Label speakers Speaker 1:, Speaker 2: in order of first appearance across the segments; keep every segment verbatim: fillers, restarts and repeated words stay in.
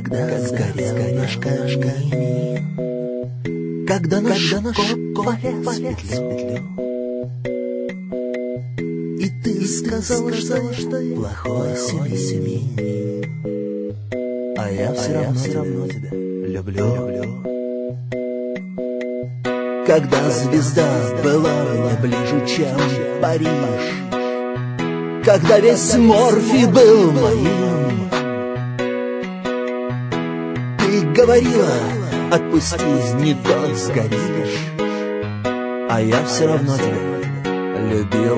Speaker 1: Когда сгорел наш камин, когда наш кот полез в петлю, и ты сказал, что я плохой семьянин, а я все равно тебя люблю. Когда звезда была мне ближе, чем Париж, когда весь Морфий был моим, ты говорила: отпусти, не то сгоришь, а я все равно тебя любил.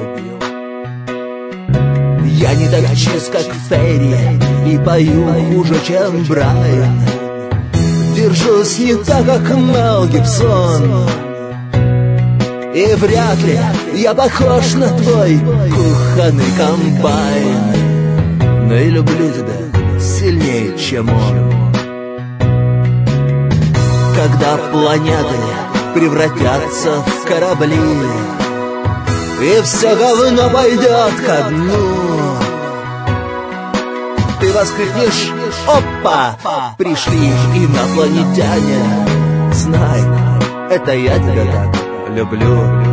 Speaker 1: Я не так чист, как Ферри, и пою хуже, чем Брайан. Держусь не так, как Мел Гибсон, и вряд ли я похож на твой кухонный комбайн, но и люблю тебя сильнее, чем он. Когда планеты превратятся в корабли, и все говно пойдет ко дну, ты воскликнешь: опа, пришли инопланетяне. Знай, это я тебя так люблю.